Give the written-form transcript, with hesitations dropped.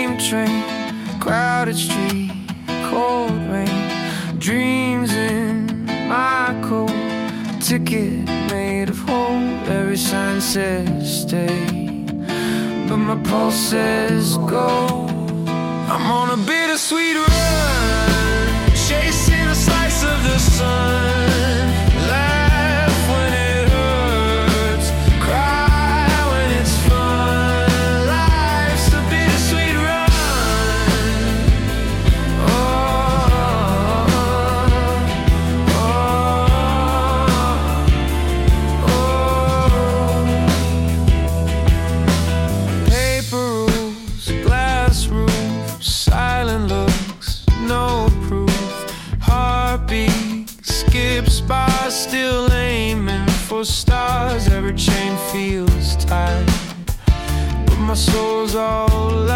steam train, crowded street, cold rain, dreams in my coat, ticket made of hope. Every sign says stay, but my pulse says go. I'm on a bittersweet run, chasing a slice of the sun. Laugh when it hurts, cry when it's fun. Life's a bittersweet run. Oh, paper rules, glass roofs, silent looks, no proof. Heartbeat skips by, still aiming for stars. Every chain feels tight, but my soul's all